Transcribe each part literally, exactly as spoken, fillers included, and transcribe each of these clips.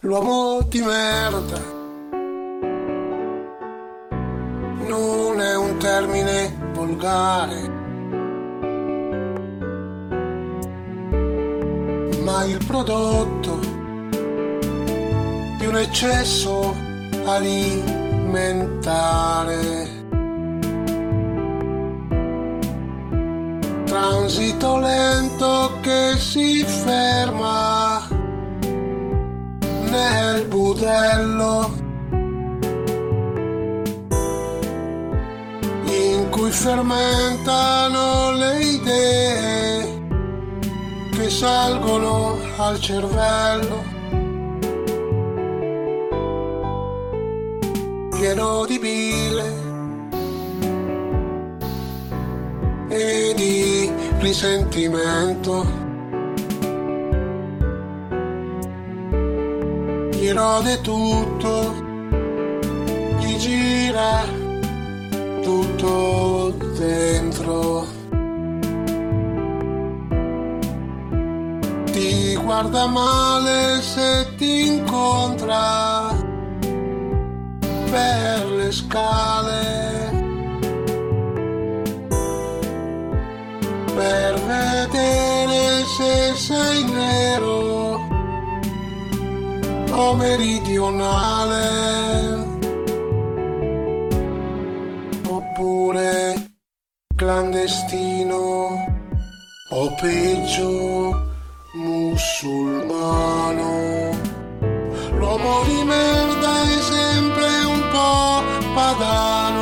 L'uomo di merda non è un termine volgare, ma il prodotto di un eccesso alimentare. Transito lento che si ferma nel budello in cui fermentano le idee che salgono al cervello, pieno di bile e di risentimento. Gli rode tutto, gli gira tutto dentro. Ti guarda male se ti incontra per le scale, per vedere se sei nero o meridionale, oppure clandestino, o peggio musulmano. L'uomo di merda è sempre un po' padano.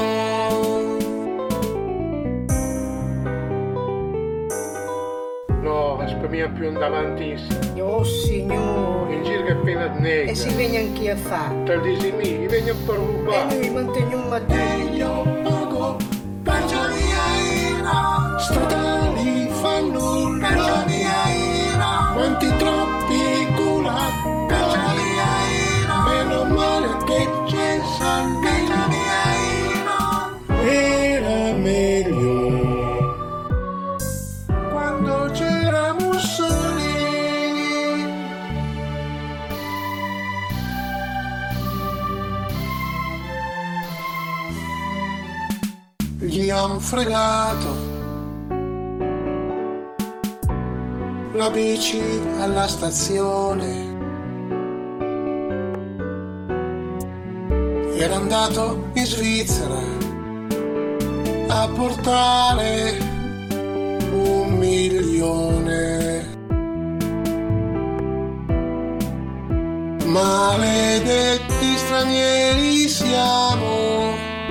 No, aspetta più in davanti. Oh signore. In giro che è appena nega. E si viene anche a fare. Te dici mi, vieni a per rubare. E noi manteniamo un mattino. Io pago, caccia mia ira, statali fanno caccia mia ira, quanti troppi culati, caccia mia ira, meno male che c'è San caccia mia ira, era meglio quando c'era Mussolini. Gli han fregato la bici alla stazione. Era andato in Svizzera a portare un milione. Maledetti stranieri siamo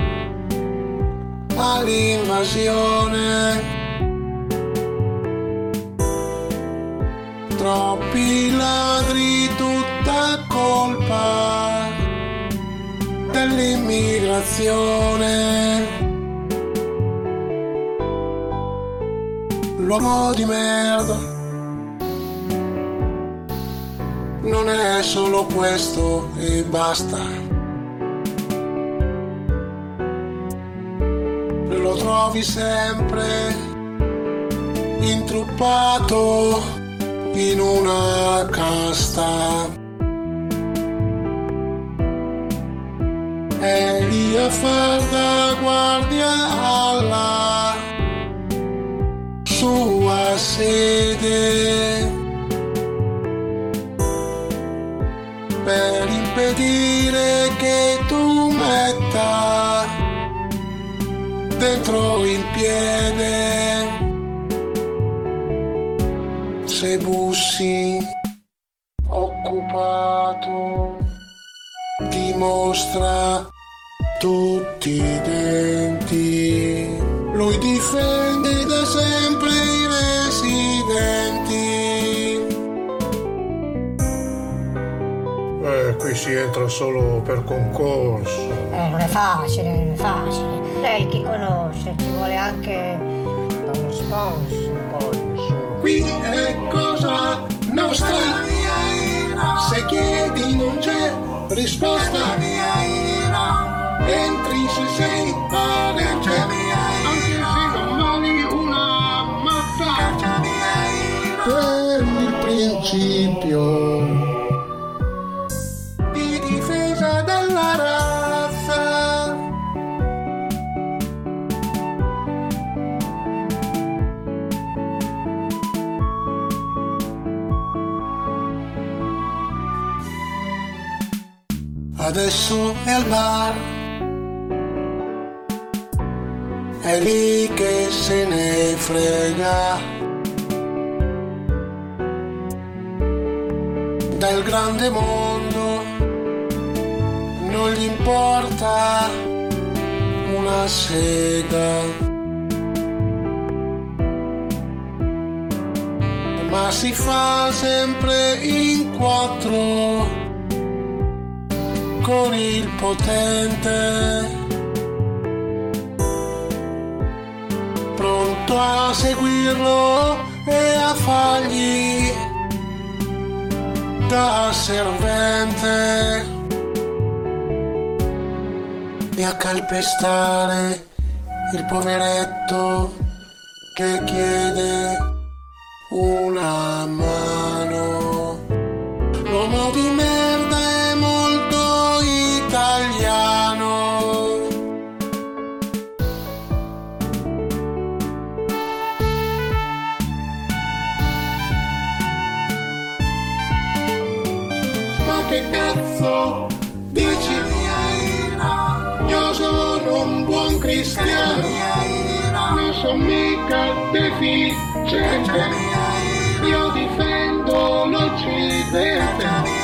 all'invasione, troppi ladri, tutta colpa dell'immigrazione. L'uomo di merda non è solo questo e basta. Lo trovi sempre intruppato in una casta, è lì a far da guardia alla sua sede per impedire che tu metta dentro il piede. Se bussi occupato dimostra tutti i denti. Lui difende da sempre i residenti. Eh, qui si entra solo per concorso. Eh, non è facile, non è facile. Lei chi conosce, ci vuole anche uno sponsor. Poi sono... Qui è cosa nostra. Se chiedi non c'è risposta. Entri se sei valente, anche se non vali una mazza. Per il principio adesso è al bar, è lì che se ne frega del grande mondo, non gli importa una sega. Ma si fa sempre in quattro con il potente, pronto a seguirlo e a fargli da servente e a calpestare il poveretto che chiede una mano. L'uomo di merda è molto italiano. Ma che cazzo dici? Io sono un buon cristiano, non sono mica deficiente. Io difendo l'Occidente,